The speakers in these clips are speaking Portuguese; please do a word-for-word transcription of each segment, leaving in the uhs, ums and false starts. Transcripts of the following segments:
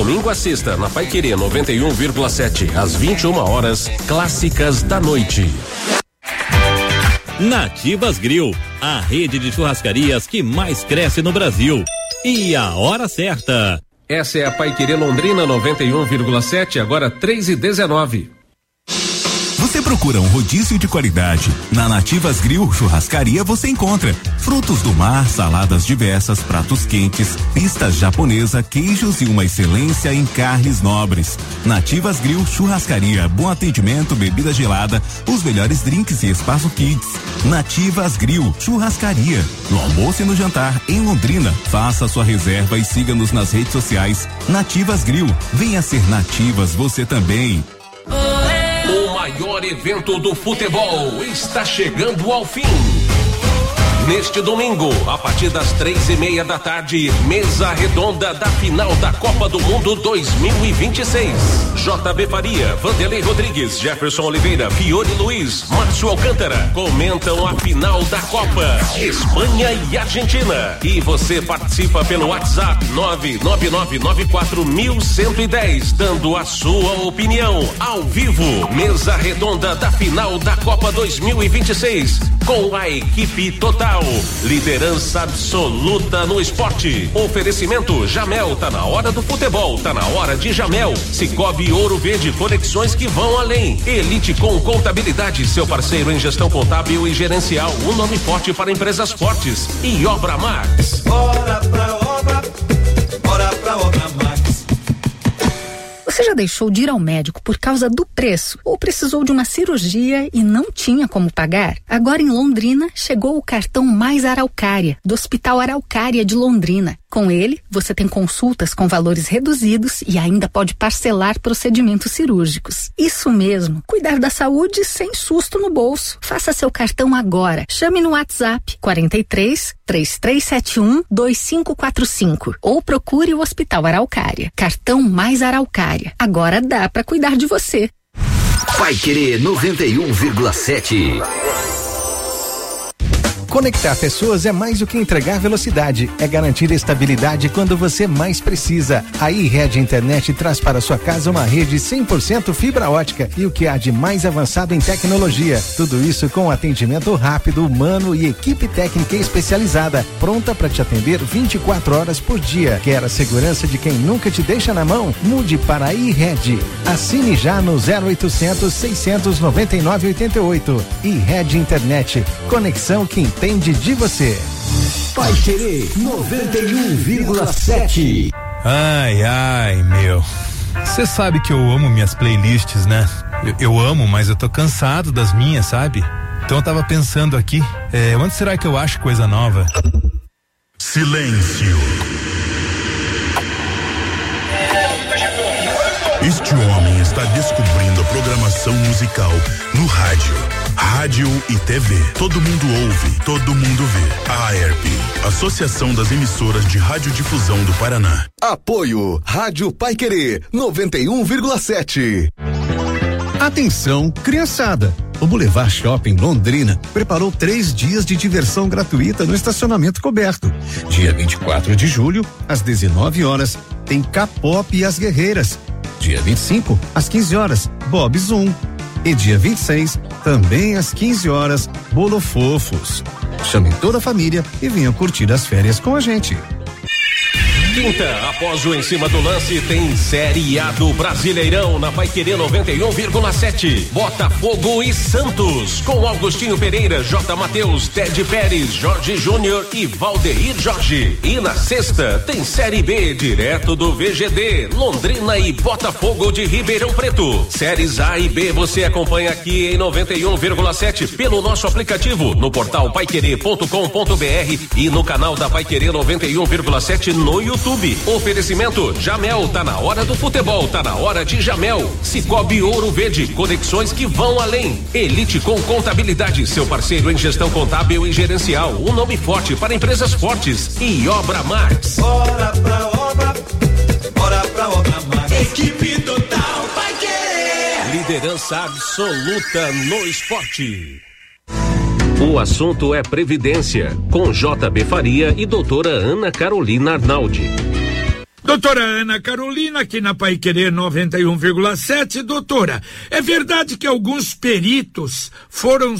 domingo a sexta, na Paiquerê noventa e um vírgula sete, às vinte e uma horas, clássicas da noite. Nativas Grill, a rede de churrascarias que mais cresce no Brasil. E a hora certa. Essa é a Paiquerê Londrina noventa e um vírgula sete, agora três e dezenove. Você procura um rodízio de qualidade? Na Nativas Grill Churrascaria você encontra frutos do mar, saladas diversas, pratos quentes, pistas japonesa, queijos e uma excelência em carnes nobres. Nativas Grill Churrascaria, bom atendimento, bebida gelada, os melhores drinks e espaço kids. Nativas Grill Churrascaria, no almoço e no jantar em Londrina. Faça sua reserva e siga-nos nas redes sociais. Nativas Grill, venha ser Nativas você também. O maior evento do futebol está chegando ao fim. Neste domingo, a partir das três e meia da tarde, mesa redonda da final da Copa do Mundo dois mil e vinte e seis. J B Faria, Vanderlei Rodrigues, Jefferson Oliveira, Fiore Luiz, Márcio Alcântara comentam a final da Copa, Espanha e Argentina. E você participa pelo WhatsApp nove nove nove nove quatro um um um zero, dando a sua opinião ao vivo. Mesa redonda da final da Copa dois mil e vinte e seis, com a equipe total. Liderança absoluta no esporte. Oferecimento Jamel, tá na hora do futebol, tá na hora de Jamel. Cicobi Ouro Verde, conexões que vão além. Elite com Contabilidade, seu parceiro em gestão contábil e gerencial, um nome forte para empresas fortes. E Obra Max. Bora pra obra, bora pra Obra Max. Você já deixou de ir ao médico por causa do preço ou precisou de uma cirurgia e não tinha como pagar? Agora em Londrina chegou o cartão Mais Araucária, do Hospital Araucária de Londrina. Com ele, você tem consultas com valores reduzidos e ainda pode parcelar procedimentos cirúrgicos. Isso mesmo, cuidar da saúde sem susto no bolso. Faça seu cartão agora. Chame no WhatsApp quarenta e três, três três sete um, dois cinco quatro cinco ou procure o Hospital Araucária. Cartão Mais Araucária. Agora dá pra cuidar de você. Paiquerê noventa e um vírgula sete. Conectar pessoas é mais do que entregar velocidade, é garantir estabilidade quando você mais precisa. A iRede Internet traz para sua casa uma rede cem por cento fibra ótica e o que há de mais avançado em tecnologia. Tudo isso com atendimento rápido, humano e equipe técnica especializada, pronta para te atender vinte e quatro horas por dia. Quer a segurança de quem nunca te deixa na mão? Mude para a iRede. Assine já no zero oitocentos, seiscentos e noventa e nove, oitenta e oito. iRede Internet. Conexão que entende de você. Paiquerê noventa e um vírgula sete. Ai, ai, meu. Você sabe que eu amo minhas playlists, né? Eu, eu amo, mas eu tô cansado das minhas, sabe? Então eu tava pensando aqui, é, onde será que eu acho coisa nova? Silêncio. Este homem está descobrindo a programação musical no rádio. Rádio e T V. Todo mundo ouve, todo mundo vê. A AERP, Associação das Emissoras de Radiodifusão do Paraná. Apoio Rádio Paiquerê noventa e um vírgula sete. Atenção, criançada! O Boulevard Shopping Londrina preparou três dias de diversão gratuita no estacionamento coberto. Dia vinte e quatro de julho, às dezenove horas, tem K-pop e as Guerreiras. Dia vinte e cinco, às quinze horas, Bob Zoom. E dia vinte e seis, também às quinze horas, Bolo Fofos. Chame toda a família e venham curtir as férias com a gente. Quinta, após o Em Cima do Lance, tem Série A do Brasileirão na Paiquerê noventa e um vírgula sete. Botafogo e Santos, com Augustinho Pereira, J. Matheus, Ted Pérez, Jorge Júnior e Valdeir Jorge. E na sexta, tem Série B, direto do V G D, Londrina e Botafogo de Ribeirão Preto. Séries A e B você acompanha aqui em noventa e um vírgula sete pelo nosso aplicativo, no portal paiquerê ponto com ponto br e no canal da Paiquerê noventa e um vírgula sete no YouTube. Oferecimento Jamel, tá na hora do futebol, tá na hora de Jamel. Cicobi Ouro Verde, conexões que vão além. Elite com Contabilidade, seu parceiro em gestão contábil e gerencial, um nome forte para empresas fortes. E Obra Max. Bora pra obra, bora pra Obra Max. Equipe total vai querer. Liderança absoluta no esporte. O assunto é Previdência, com J B Faria e doutora Ana Carolina Arnaldi. Doutora Ana Carolina, aqui na Paiquerê noventa e um vírgula sete. Doutora, é verdade que alguns peritos foram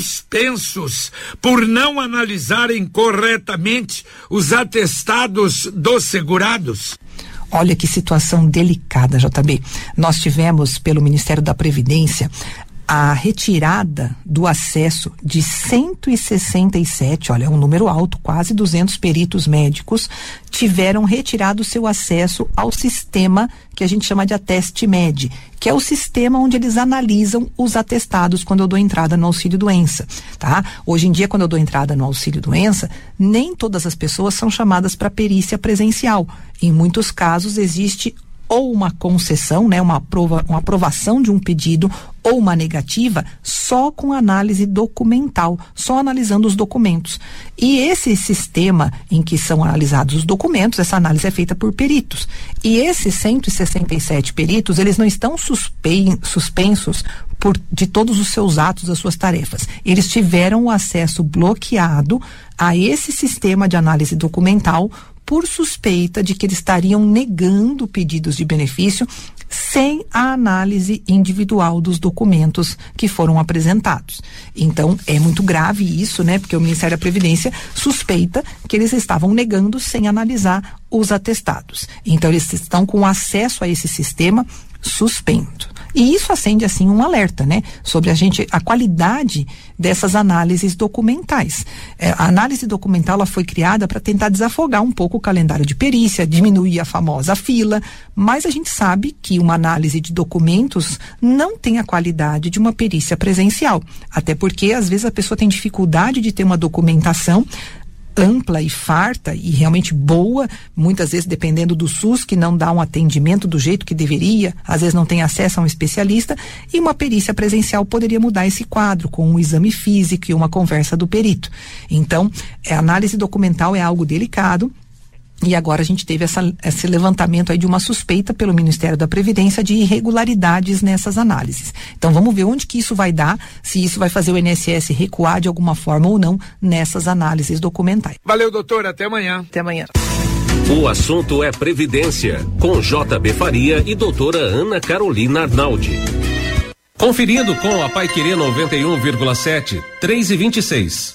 suspensos por não analisarem corretamente os atestados dos segurados? Olha que situação delicada, J B. Nós tivemos, pelo Ministério da Previdência, a retirada do acesso de cento e sessenta e sete, olha, é um número alto, quase duzentos peritos médicos tiveram retirado seu acesso ao sistema que a gente chama de Ateste-Med, que é o sistema onde eles analisam os atestados quando eu dou entrada no auxílio-doença, tá? Hoje em dia, quando eu dou entrada no auxílio-doença, nem todas as pessoas são chamadas para perícia presencial. Em muitos casos existe ou uma concessão, né, uma, aprova, uma aprovação de um pedido ou uma negativa só com análise documental, só analisando os documentos. E esse sistema em que são analisados os documentos, essa análise é feita por peritos. E esses cento e sessenta e sete peritos, eles não estão suspen, suspensos por, de todos os seus atos, das suas tarefas. Eles tiveram o acesso bloqueado a esse sistema de análise documental por suspeita de que eles estariam negando pedidos de benefício sem a análise individual dos documentos que foram apresentados. Então, é muito grave isso, né? Porque o Ministério da Previdência suspeita que eles estavam negando sem analisar os atestados. Então, eles estão com acesso a esse sistema suspenso. E isso acende, assim, um alerta, né? Sobre a gente, a qualidade dessas análises documentais. É, a análise documental, ela foi criada para tentar desafogar um pouco o calendário de perícia, diminuir a famosa fila, mas a gente sabe que uma análise de documentos não tem a qualidade de uma perícia presencial. Até porque, às vezes, a pessoa tem dificuldade de ter uma documentação ampla e farta e realmente boa, muitas vezes dependendo do SUS, que não dá um atendimento do jeito que deveria, às vezes não tem acesso a um especialista, e uma perícia presencial poderia mudar esse quadro com um exame físico e uma conversa do perito. Então, a análise documental é algo delicado. E agora a gente teve essa, esse levantamento aí de uma suspeita pelo Ministério da Previdência de irregularidades nessas análises. Então vamos ver onde que isso vai dar, se isso vai fazer o I N S S recuar de alguma forma ou não nessas análises documentais. Valeu, doutor, até amanhã. Até amanhã. O assunto é Previdência, com J B Faria e doutora Ana Carolina Arnaldi. Conferindo com a Paiquerê noventa e um vírgula sete, três e vinte e seis.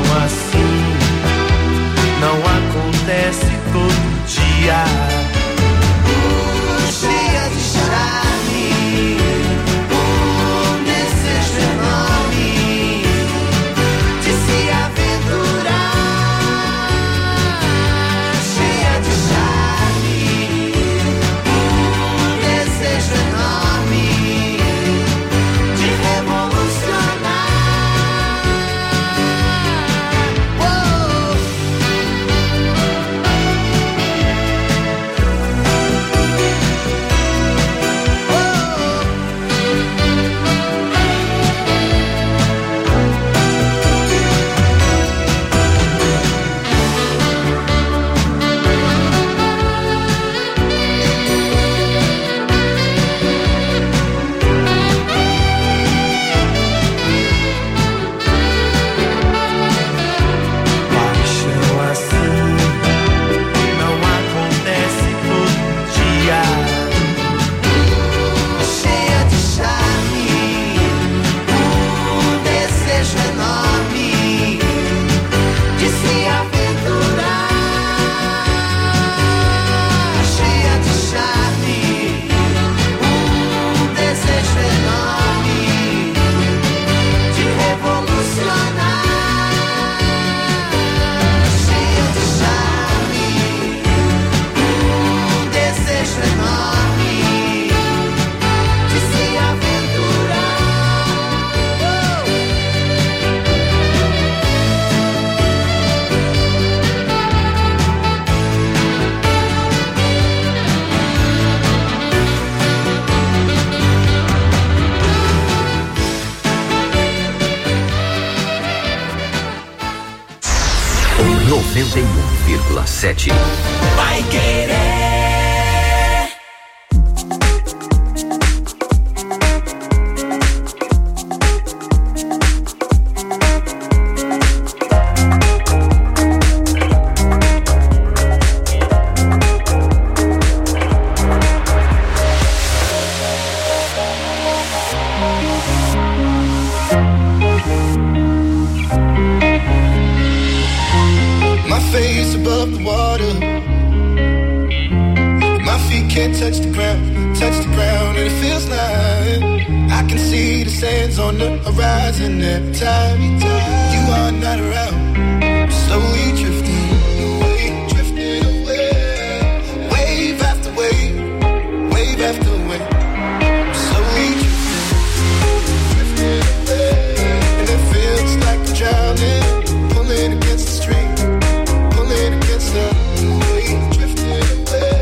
Acontece todo dia. noventa e um vírgula sete. Vai querer. Touch the ground, touch the ground, and it feels like I can see the sands on the horizon every time you are not around. Slowly drifting away, drifting away, wave after wave, wave after wave. Slowly drifting, drifting away, and it feels like I'm drowning, pulling against the stream, pulling against the wave, drifting away.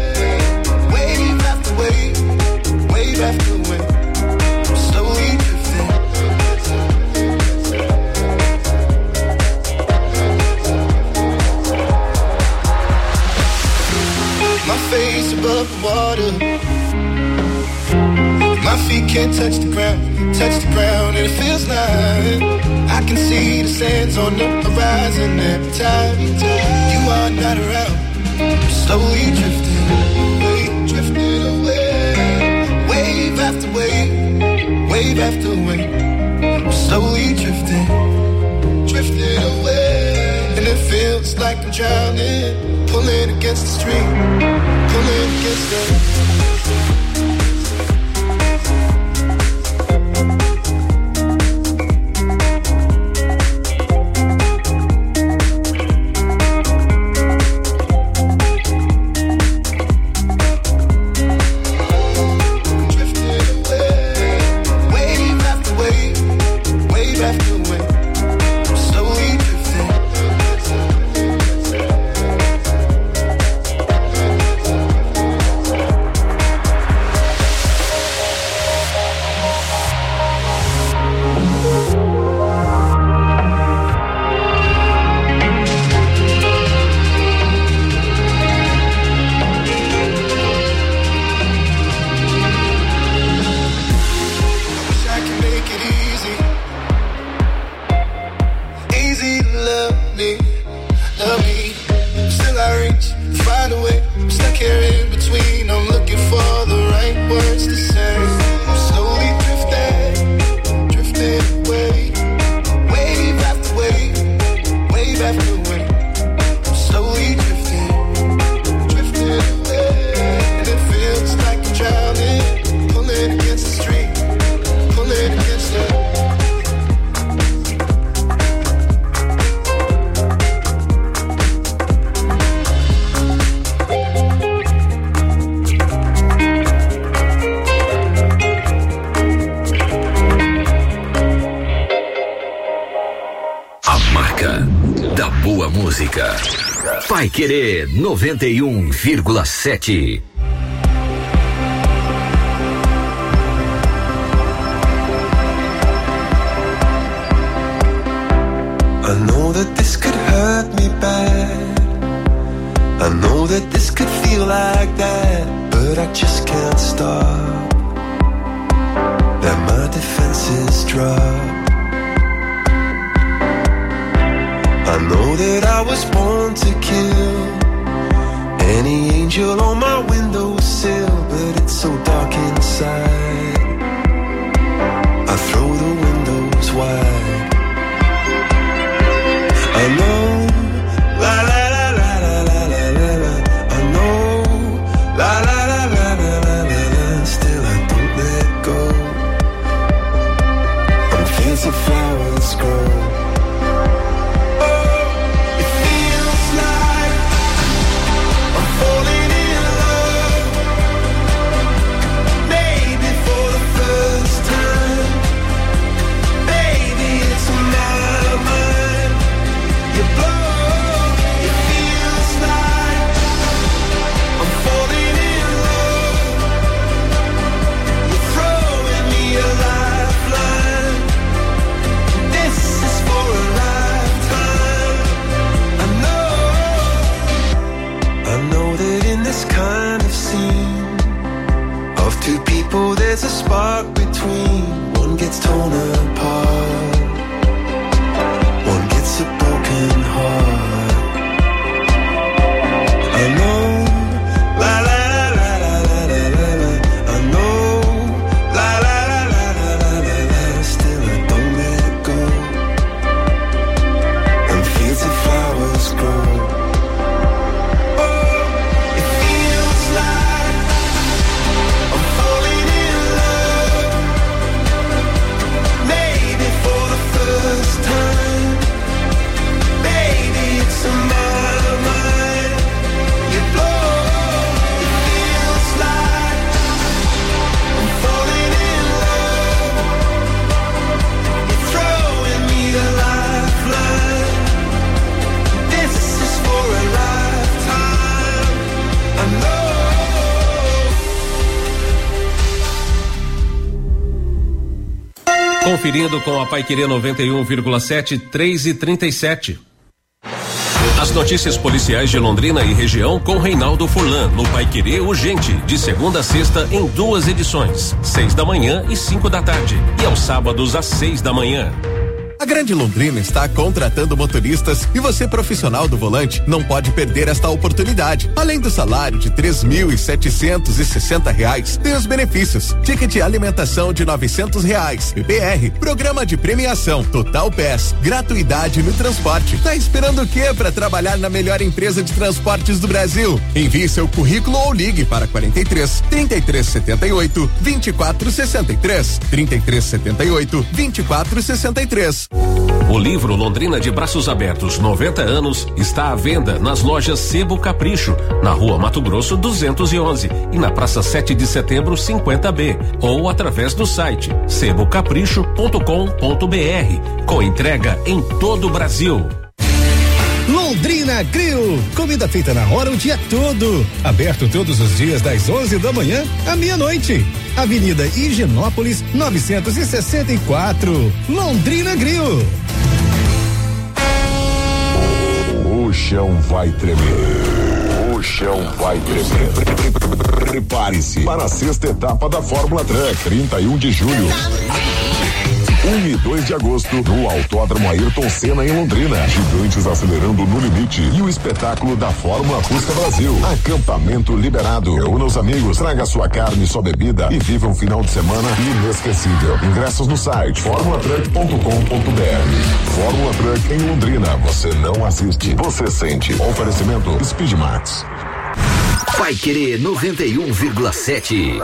Wave after wave, slowly drifting. My face above the water, my feet can't touch the ground, touch the ground, and it feels like I can see the sands on the horizon every time you are not around. Slowly drifting away, drifting away. Wave after wave, wave after wave, slowly drifting, drifting away. And it feels like I'm drowning, pulling against the stream, pulling against the... Vai Querer noventa e um vírgula sete. I know that this could hurt me bad. I know that this could feel like that, but I just can't stop. That my defenses drop. I know that I was born to kill any angel on my windowsill, but it's so dark inside. I throw the windows wide. I know, la la la la la la la la la. I know, la la la la la la la la. Still I don't let go. And fancy flowers grow. Falling in love, maybe conferindo com a Paiquerê noventa e um vírgula sete, três e trinta e sete. As notícias policiais de Londrina e região com Reinaldo Furlan no Paiquerê Urgente, de segunda a sexta em duas edições, seis da manhã e cinco da tarde, e aos sábados às seis da manhã. A Grande Londrina está contratando motoristas e você, profissional do volante, não pode perder esta oportunidade. Além do salário de três mil e setecentos e sessenta reais, tem os benefícios: ticket de alimentação de novecentos reais, P P R, programa de premiação, Total Pass, gratuidade no transporte. Tá esperando o quê para trabalhar na melhor empresa de transportes do Brasil? Envie seu currículo ou ligue para quarenta e três, trinta e três setenta e oito, vinte e quatro sessenta e três, trinta e três setenta e oito, vinte e quatro sessenta e três. O livro Londrina de Braços Abertos noventa anos está à venda nas lojas Sebo Capricho, na Rua Mato Grosso duzentos e onze e na Praça sete de Setembro cinquenta B, ou através do site sebo capricho ponto com ponto br, com entrega em todo o Brasil. Londrina Grill, comida feita na hora o dia todo, aberto todos os dias das onze da manhã à meia-noite. Avenida Higienópolis novecentos e sessenta e quatro, Londrina Grill. O chão vai tremer. O chão vai tremer. Prepare-se para a sexta etapa da Fórmula Truck, trinta e um de julho. um e dois de agosto, no Autódromo Ayrton Senna, em Londrina. Gigantes acelerando no limite. E o espetáculo da Fórmula Fusca Brasil. Acampamento liberado. Reúna os amigos, traga sua carne e sua bebida e viva um final de semana inesquecível. Ingressos no site fórmula truck ponto com ponto br. Fórmula Truck em Londrina. Você não assiste, você sente. Oferecimento Speedmax. Paiquerê noventa e um vírgula sete.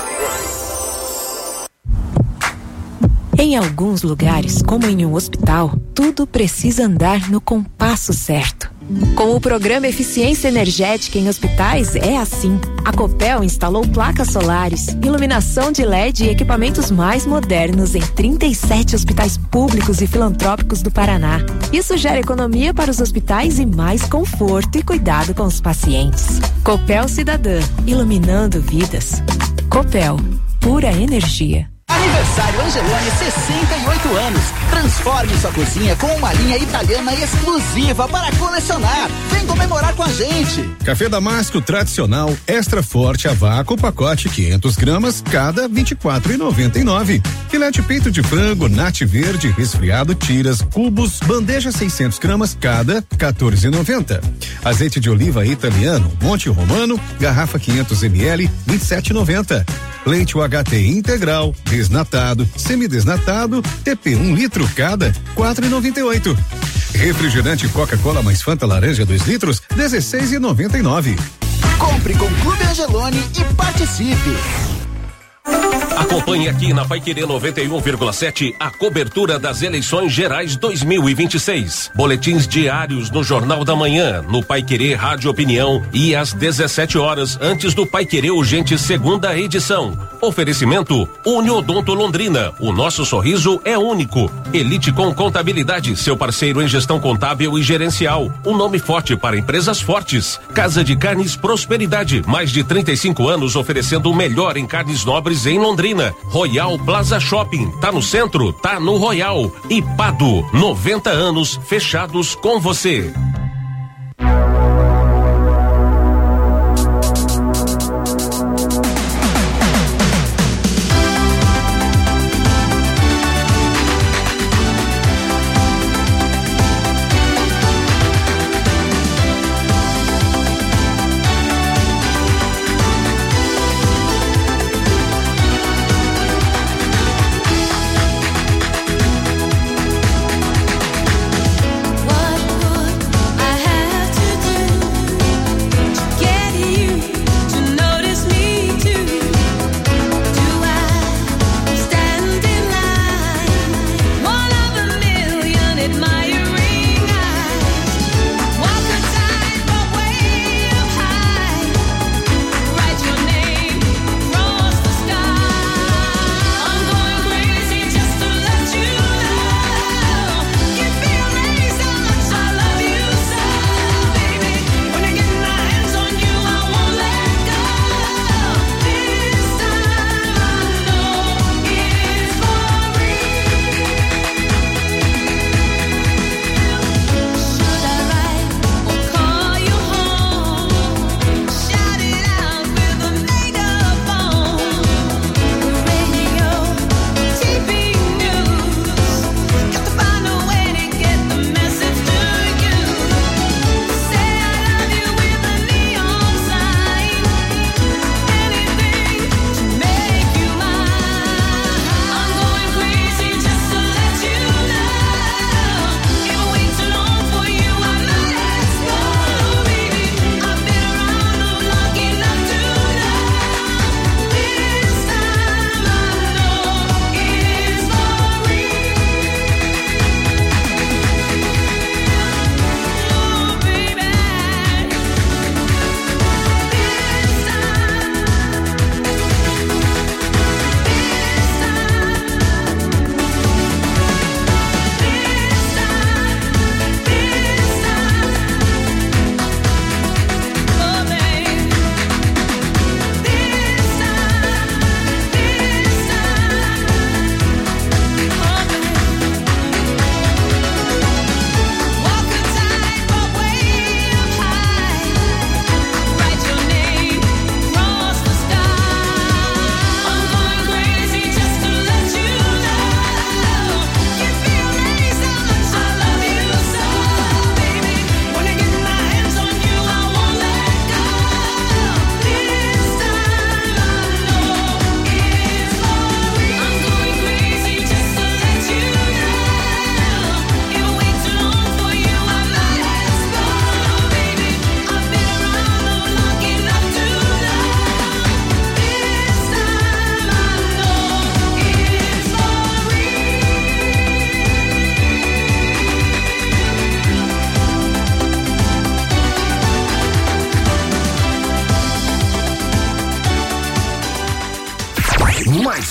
Em alguns lugares, como em um hospital, tudo precisa andar no compasso certo. Com o programa Eficiência Energética em Hospitais é assim. A Copel instalou placas solares, iluminação de L E D e equipamentos mais modernos em trinta e sete hospitais públicos e filantrópicos do Paraná. Isso gera economia para os hospitais e mais conforto e cuidado com os pacientes. Copel Cidadã, iluminando vidas. Copel, pura energia. Aniversário Angelone, sessenta e oito anos. Transforme sua cozinha com uma linha italiana exclusiva para colecionar. Vem comemorar com a gente. Café Damasco tradicional, extra forte a vácuo, pacote quinhentas gramas, cada vinte e quatro reais e noventa e nove centavos. Filé de peito de frango, nate verde, resfriado, tiras, cubos, bandeja seiscentas gramas, cada quatorze reais e noventa centavos. Azeite de oliva italiano, Monte Romano, garrafa quinhentos mililitros, vinte e sete reais e noventa centavos. Leite U H T integral, desnatado, semidesnatado, T P um litro cada, quatro reais e noventa e oito centavos. Refrigerante Coca-Cola mais Fanta laranja dois litros, dezesseis reais e noventa e nove centavos. Compre com Clube Angelone e participe. Acompanhe aqui na Paiquerê noventa e um vírgula sete a cobertura das eleições gerais dois mil e vinte e seis. Boletins diários no Jornal da Manhã, no Paiquerê Rádio Opinião e às dezessete horas antes do Paiquerê Urgente segunda edição. Oferecimento Uniodonto Londrina. O nosso sorriso é único. Elite com Contabilidade, seu parceiro em gestão contábil e gerencial. Um nome forte para empresas fortes. Casa de Carnes Prosperidade. Mais de trinta e cinco anos oferecendo o melhor em carnes nobres em Londrina. Royal Plaza Shopping. Tá no centro? Tá no Royal. E Pado. noventa anos fechados com você.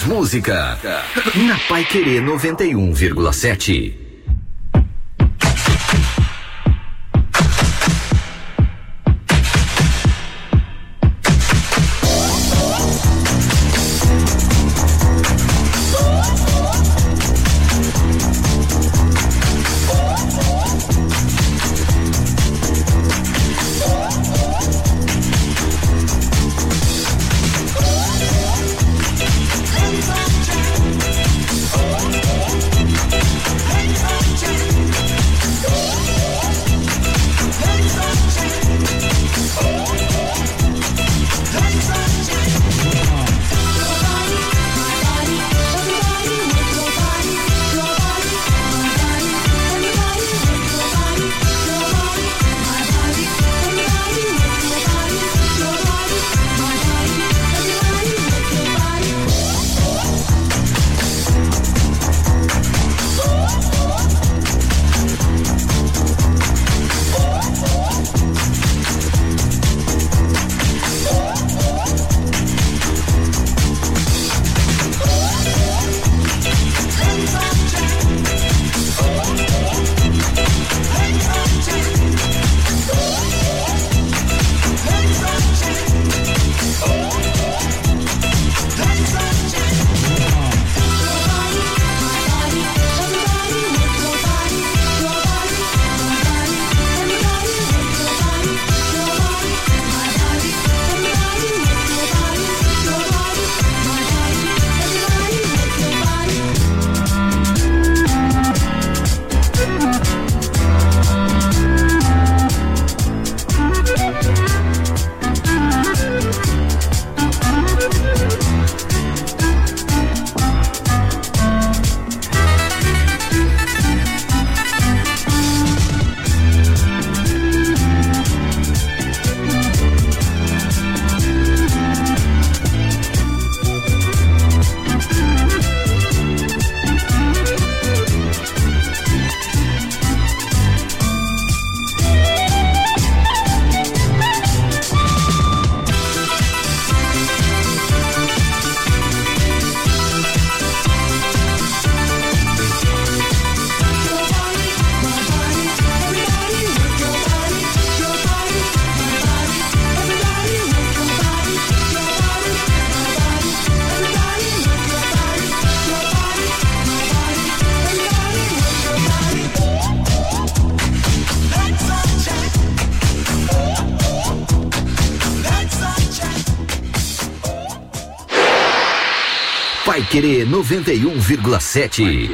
mais música. Na Paiquerê noventa e um vírgula sete. Paiquerê noventa e um vírgula sete.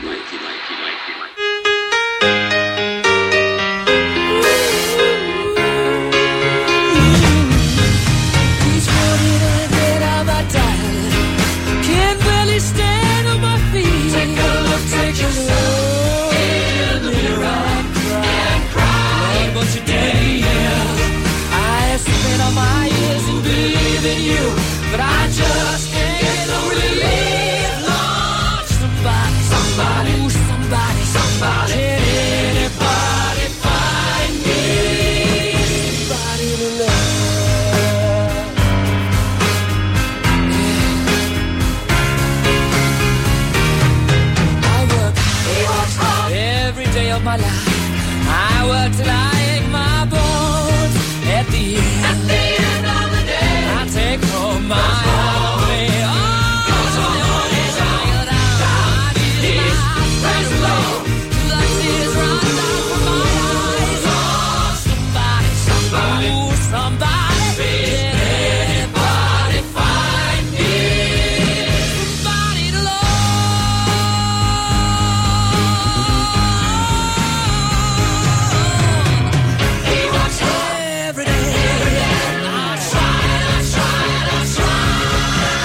Every day, I try, I try, I try.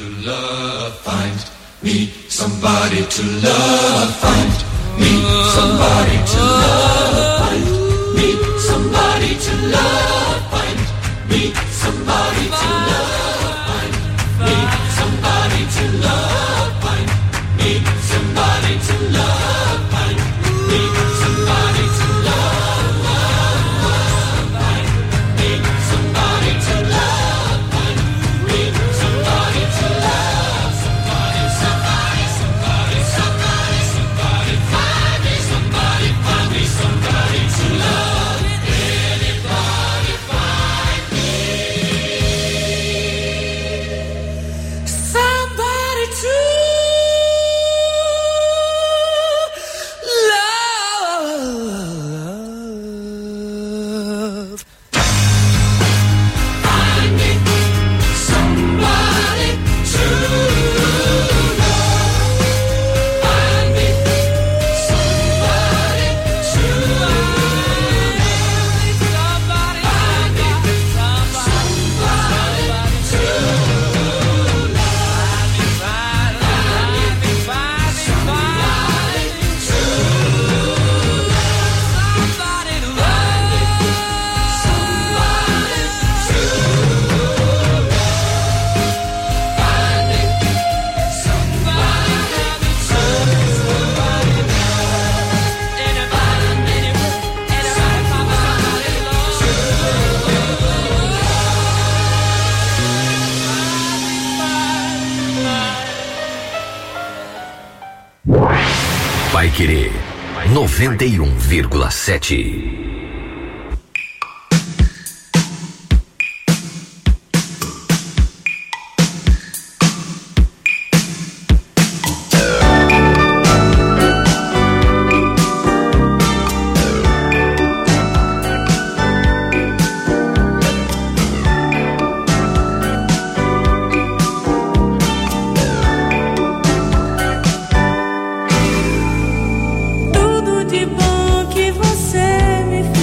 to love, find me somebody to love, find me somebody to love, find me somebody to love, find me somebody to love, find me somebody to love, find me somebody to love, find me somebody to love, find me somebody to love, find me somebody to love, somebody, somebody, somebody, somebody, somebody, find me somebody, find me somebody to love, anybody find me somebody to love. Find me somebody to love. Find me somebody to love. Somebody, find me somebody to love. Find me, find me, somebody to love. Somebody to love. Somebody to love. Find me somebody to somebody love. Anybody, anybody, somebody Vai Querer noventa e um vírgula sete. Tudo de bom que você me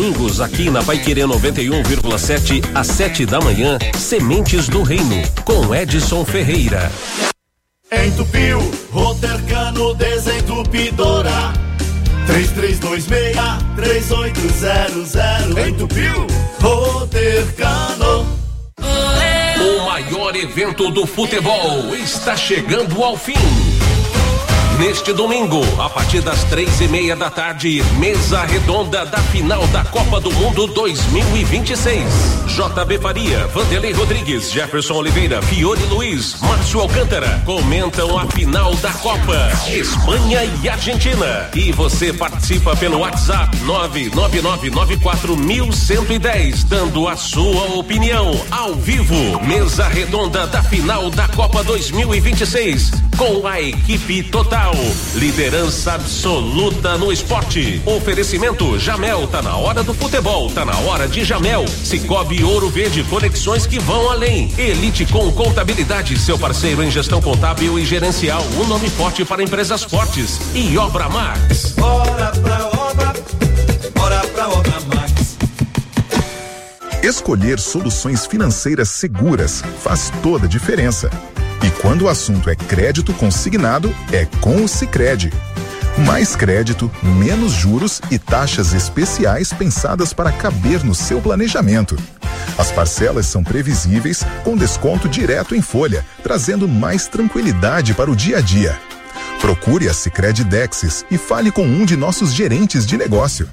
domingos, aqui na Paiquerê noventa e um vírgula sete, às sete da manhã, Sementes do Reino, com Edson Ferreira. Entupiu, Rotercano Desentupidora. três três dois seis, três oito zero zero. Entupiu, Rotercano. O maior evento do futebol está chegando ao fim. Neste domingo, a partir das três e meia da tarde, mesa redonda da final da Copa do Mundo dois mil e vinte e seis. J B Faria, Vanderlei Rodrigues, Jefferson Oliveira, Fiore Luiz, Márcio Alcântara comentam a final da Copa, Espanha e Argentina. E você participa pelo WhatsApp nove nove nove nove quatro um um zero, dando a sua opinião ao vivo. Mesa redonda da final da Copa dois mil e vinte e seis, com a equipe total. Liderança absoluta no esporte. Oferecimento Jamel, tá na hora do futebol, tá na hora de Jamel. Cicobi Ouro Verde, conexões que vão além. Elite com Contabilidade, seu parceiro em gestão contábil e gerencial, um nome forte para empresas fortes. E Obra Max. Bora pra obra, bora pra Obra Max. Escolher soluções financeiras seguras faz toda a diferença. E quando o assunto é crédito consignado, é com o Sicredi. Mais crédito, menos juros e taxas especiais pensadas para caber no seu planejamento. As parcelas são previsíveis, com desconto direto em folha, trazendo mais tranquilidade para o dia a dia. Procure a Sicredi Dexis e fale com um de nossos gerentes de negócio.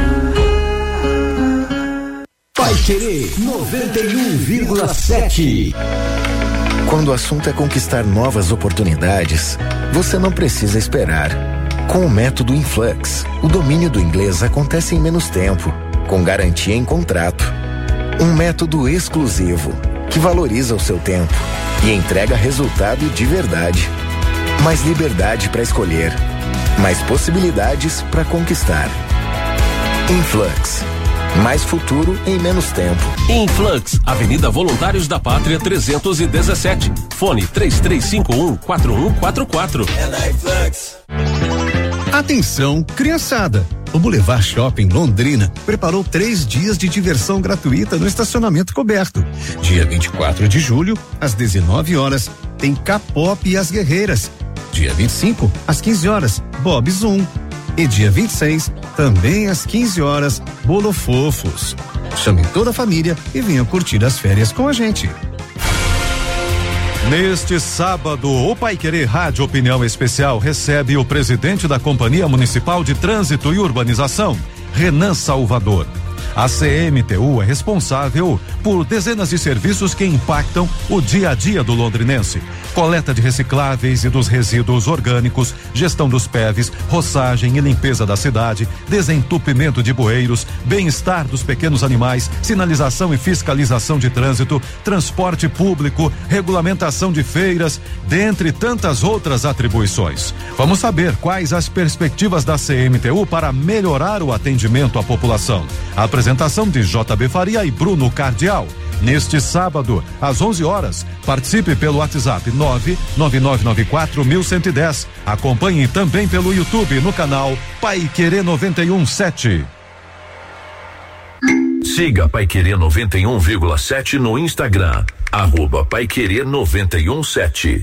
Paiquerê noventa e um vírgula sete. Quando o assunto é conquistar novas oportunidades, você não precisa esperar. Com o método Influx, o domínio do inglês acontece em menos tempo, com garantia em contrato. Um método exclusivo, que valoriza o seu tempo e entrega resultado de verdade. Mais liberdade para escolher, mais possibilidades para conquistar. Influx. Mais futuro em menos tempo. Influx, Avenida Voluntários da Pátria trezentos e dezessete. Fone três três cinco um, quatro um quatro quatro. É na Influx. Atenção, criançada! O Boulevard Shopping Londrina preparou três dias de diversão gratuita no estacionamento coberto. Dia vinte e quatro de julho, às dezenove horas, tem K-pop e as Guerreiras. Dia vinte e cinco, às quinze horas, Bob Zoom. E dia vinte e seis, também às quinze horas, Bolo Fofos. Chame toda a família e venha curtir as férias com a gente. Neste sábado, o Paiquerê Rádio Opinião Especial recebe o presidente da Companhia Municipal de Trânsito e Urbanização, Renan Salvador. A C M T U é responsável por dezenas de serviços que impactam o dia a dia do londrinense. Coleta de recicláveis e dos resíduos orgânicos, gestão dos P E Vs, roçagem e limpeza da cidade, desentupimento de bueiros, bem-estar dos pequenos animais, sinalização e fiscalização de trânsito, transporte público, regulamentação de feiras, dentre tantas outras atribuições. Vamos saber quais as perspectivas da C M T U para melhorar o atendimento à população. A apresentação de J B Faria e Bruno Cardial. Neste sábado, às onze horas, participe pelo WhatsApp nove nove nove nove quatro um um zero. Acompanhe também pelo YouTube no canal Paiquerê noventa e um sete. Siga Paiquerê noventa e um vírgula sete no Instagram, arroba Paiquerê noventa e um sete.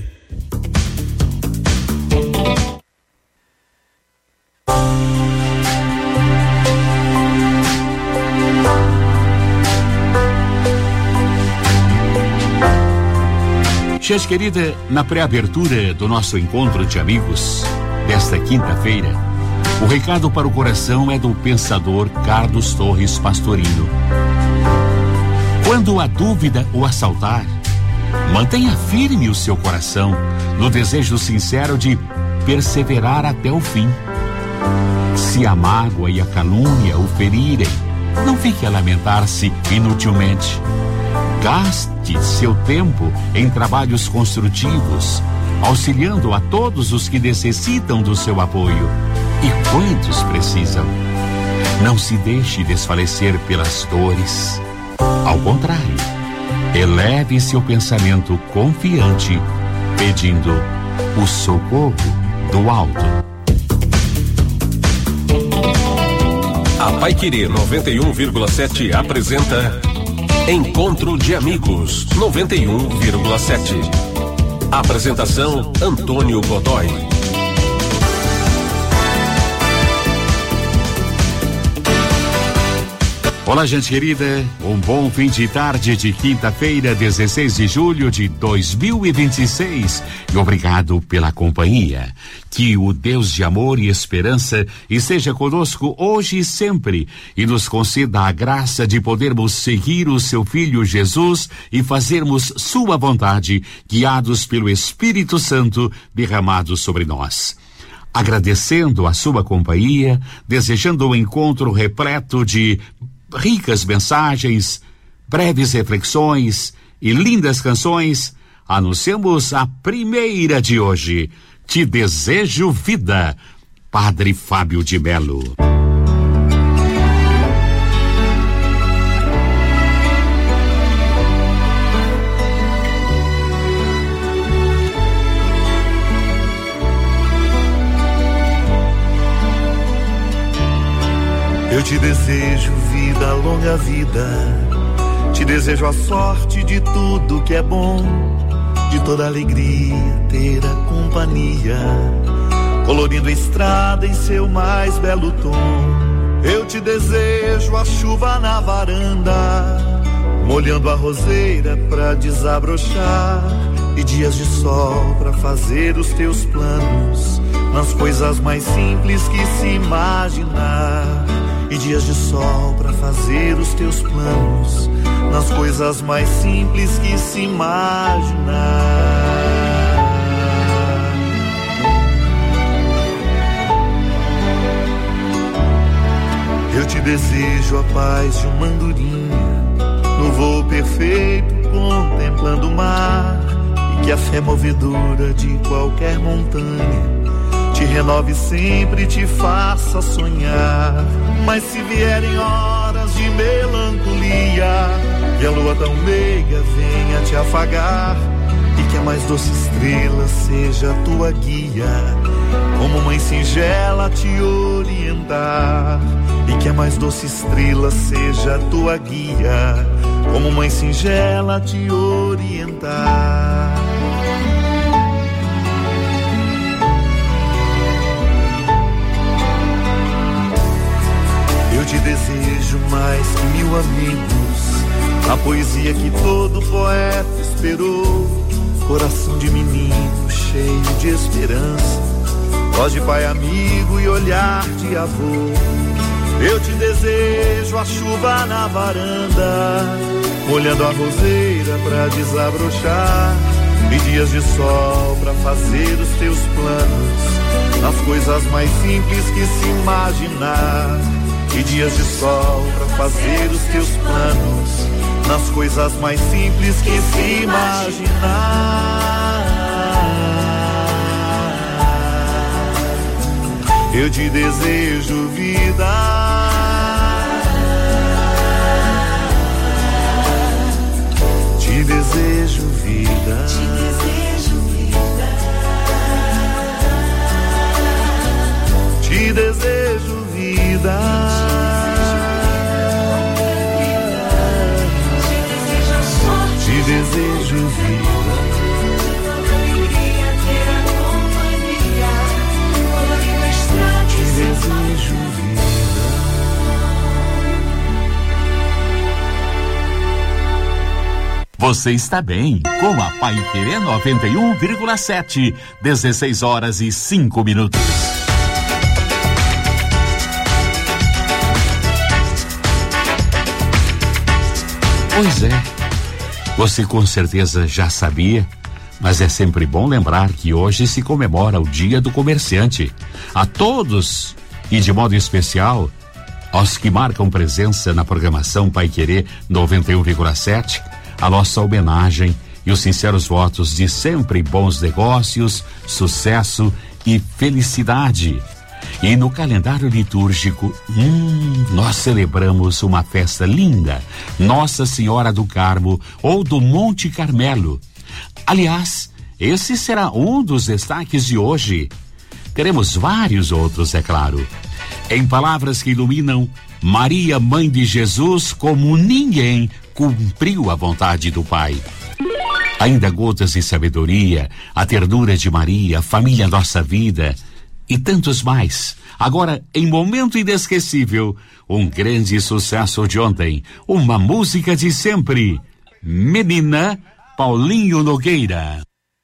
Gente querida, na pré-abertura do nosso encontro de amigos desta quinta-feira, o recado para o coração é do pensador Carlos Torres Pastorino. Quando a dúvida o assaltar, mantenha firme o seu coração no desejo sincero de perseverar até o fim. Se a mágoa e a calúnia o ferirem, não fique a lamentar-se inutilmente. Gaste seu tempo em trabalhos construtivos, auxiliando a todos os que necessitam do seu apoio. E quantos precisam? Não se deixe desfalecer pelas dores. Ao contrário, eleve seu pensamento confiante, pedindo o socorro do alto. A Paiquerê noventa e um vírgula sete apresenta Encontro de Amigos noventa e um vírgula sete. Apresentação Antônio Godoy. Olá, gente querida, um bom fim de tarde de quinta-feira, dezesseis de julho de dois mil e vinte e seis. E obrigado pela companhia. Que o Deus de amor e esperança esteja conosco hoje e sempre e nos conceda a graça de podermos seguir o seu Filho Jesus e fazermos sua vontade, guiados pelo Espírito Santo derramado sobre nós. Agradecendo a sua companhia, desejando um encontro repleto de ricas mensagens, breves reflexões e lindas canções, anunciamos a primeira de hoje. Te desejo vida, Padre Fábio de Melo. Eu te desejo vida, longa vida. Te desejo a sorte de tudo que é bom, de toda alegria ter a companhia, colorindo a estrada em seu mais belo tom. Eu te desejo a chuva na varanda, molhando a roseira pra desabrochar, e dias de sol pra fazer os teus planos, nas coisas mais simples que se imaginar. E dias de sol pra fazer os teus planos, nas coisas mais simples que se imaginar. Eu te desejo a paz de uma andorinha, no voo perfeito contemplando o mar, e que a fé movedora de qualquer montanha te renove sempre e te faça sonhar. Mas se vierem horas de melancolia, que a lua tão meiga venha te afagar, e que a mais doce estrela seja a tua guia, como mãe singela te orientar. E que a mais doce estrela seja a tua guia, como mãe singela te orientar. Eu te desejo mais que mil amigos, a poesia que todo poeta esperou, coração de menino cheio de esperança, voz de pai amigo e olhar de avô. Eu te desejo a chuva na varanda, molhando a roseira pra desabrochar, e dias de sol pra fazer os teus planos, nas coisas mais simples que se imaginar. E dias de sol pra fazer os teus planos, nas coisas mais simples que se imaginar. Eu te desejo vida, te desejo vida, te desejo vida, te desejo vida. Te desejo vida, alegria ter a companhia, colorindo a estrada. Te desejo vida. Você está bem com a Paiquerê noventa e um vírgula sete, dezesseis horas e cinco minutos. Pois é. Você com certeza já sabia, mas é sempre bom lembrar que hoje se comemora o Dia do Comerciante. A todos, e de modo especial, aos que marcam presença na programação Paiquerê noventa e um vírgula sete, a nossa homenagem e os sinceros votos de sempre bons negócios, sucesso e felicidade. E no calendário litúrgico, hum, nós celebramos uma festa linda, Nossa Senhora do Carmo ou do Monte Carmelo. Aliás, esse será um dos destaques de hoje. Teremos vários outros, é claro. Em palavras que iluminam, Maria, mãe de Jesus, como ninguém, cumpriu a vontade do Pai. Ainda gotas de sabedoria, a ternura de Maria, a família Nossa Vida e tantos mais. Agora, em momento inesquecível, um grande sucesso de ontem, uma música de sempre. Menina, Paulinho Nogueira.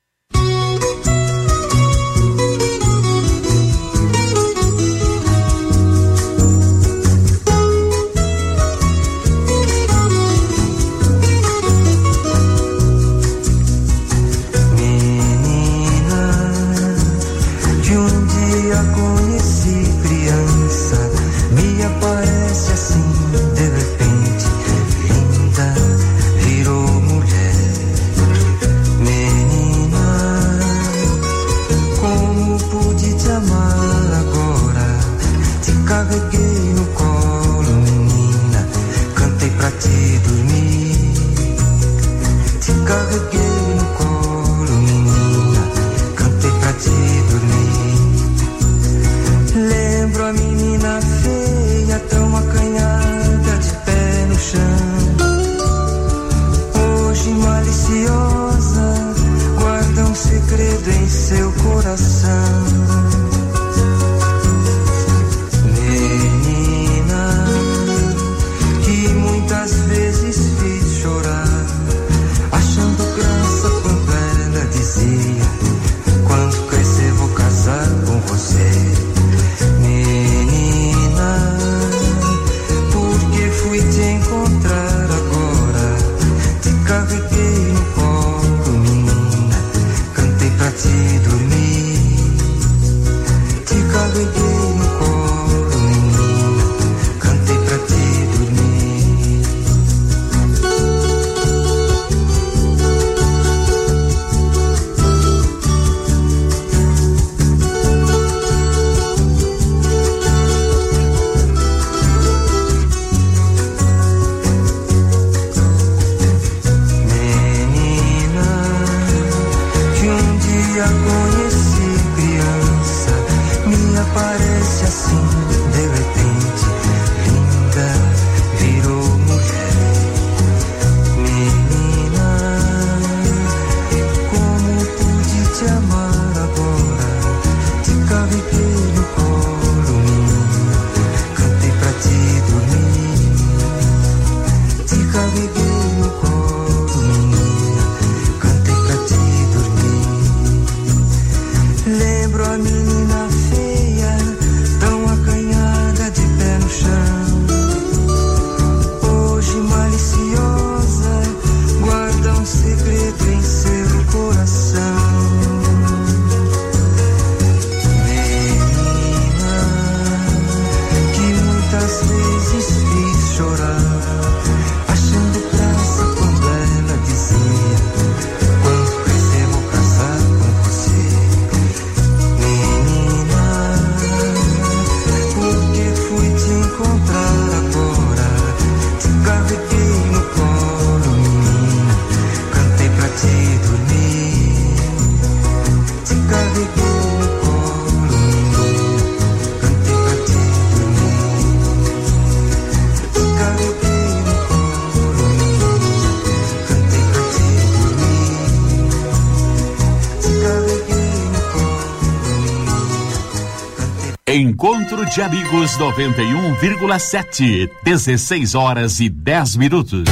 Encontro de Amigos noventa e um vírgula sete, dezesseis horas e dez minutos.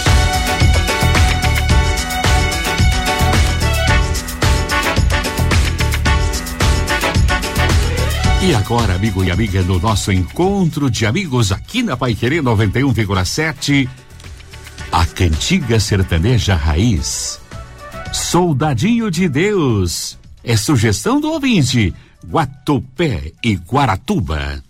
E agora, amigo e amiga, no nosso Encontro de Amigos aqui na Paiquerê noventa e um vírgula sete, a cantiga sertaneja raiz, Soldadinho de Deus, é sugestão do ouvinte, Guatupé e Guaratuba.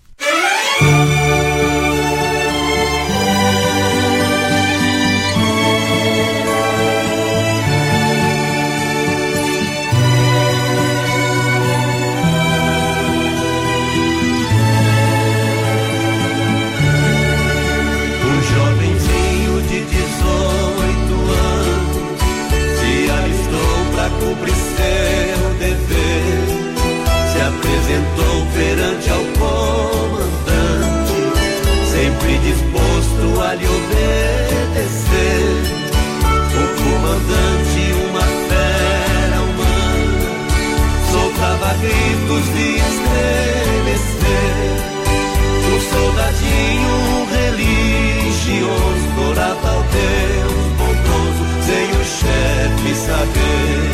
Apresentou perante ao comandante saber.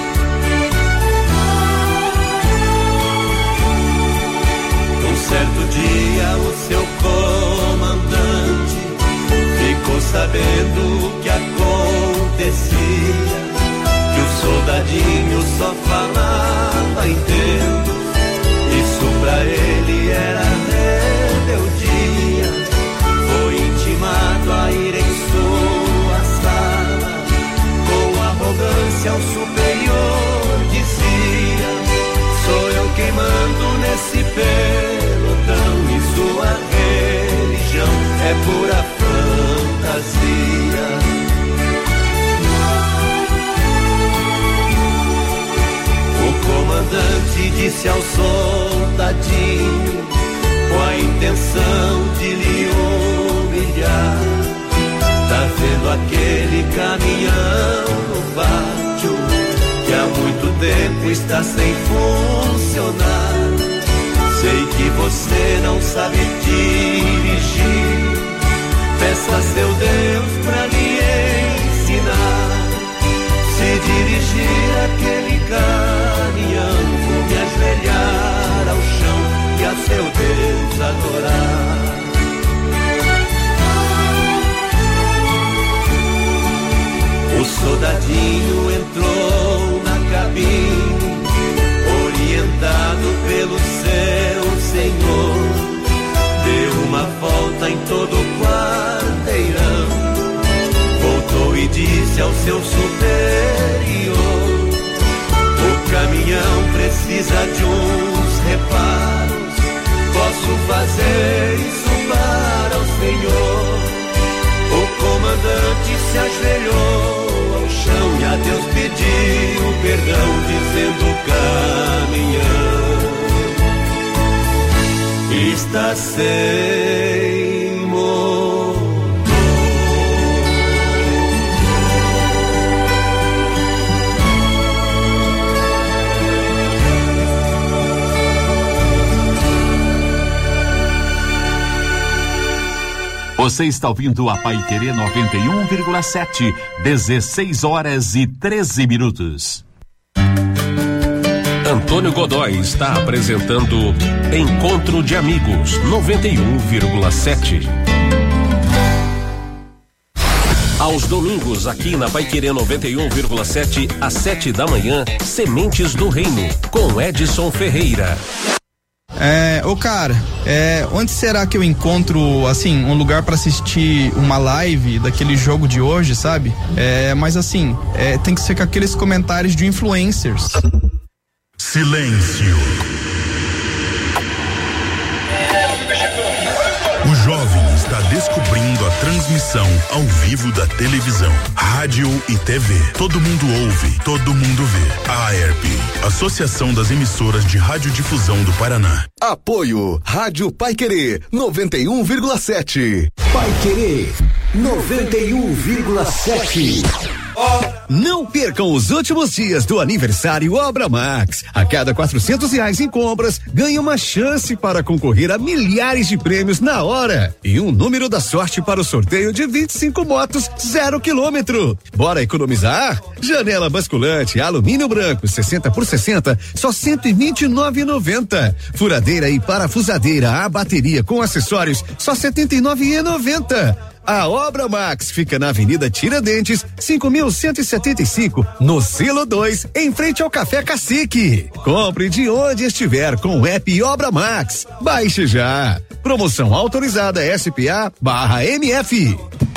Um certo dia o seu comandante ficou sabendo o que acontecia, que o soldadinho só falava em Deus. Isso pra ele era rebeldia. Foi intimado a ir em sua sala, com arrogância ao superior dizia: sou eu quem mando nesse pelotão, e sua religião é pura fantasia. O comandante disse ao soldadinho, com a intenção de lhe humilhar: tá vendo aquele caminhão no pátio, que há muito tempo está sem funcionar? Sei que você não sabe dirigir, peça a seu Deus pra lhe ensinar. Se dirigir aquele caminhão, vou me ajoelhar ao chão e a seu Deus adorar. O soldadinho entrou na cabine, orientado pelo seu senhor. Deu uma volta em todo o quarteirão, voltou e disse ao seu superior: o caminhão precisa de uns reparos, posso fazer isso para o senhor? O comandante se ajoelhou ao chão e a Deus pediu perdão, dizendo: o caminhão está sem motor. Você está ouvindo a Paiquerê noventa e um vírgula sete, dezesseis horas e treze minutos. Antônio Godoy está apresentando Encontro de Amigos noventa e um vírgula sete. Aos domingos, aqui na Paiquerê noventa e um vírgula sete, às sete da manhã, Sementes do Reino, com Edson Ferreira. É, ô cara, é, onde será que eu encontro, assim, um lugar pra assistir uma live daquele jogo de hoje, sabe? É, mas assim, é, tem que ser com aqueles comentários de influencers. Silêncio. O jovem está descobrindo a transmissão ao vivo da televisão, rádio e T V. Todo mundo ouve, todo mundo vê. A E R P, Associação das Emissoras de Radiodifusão do Paraná. Apoio Rádio Paiquerê noventa e um vírgula sete. Paiquerê noventa e um vírgula sete. Não percam os últimos dias do aniversário Obra Max. A cada quatrocentos reais em compras, ganhe uma chance para concorrer a milhares de prêmios na hora e um número da sorte para o sorteio de vinte e cinco motos zero quilômetro. Bora economizar? Janela basculante alumínio branco sessenta por sessenta, só cento e vinte e nove reais e noventa centavos. Furadeira e parafusadeira a bateria com acessórios, só setenta e nove reais e noventa centavos. A Obra Max fica na Avenida Tiradentes, cinco mil cento e setenta e cinco, no Silo dois, em frente ao Café Cacique. Compre de onde estiver com o app Obra Max. Baixe já. Promoção autorizada S P A barra M F.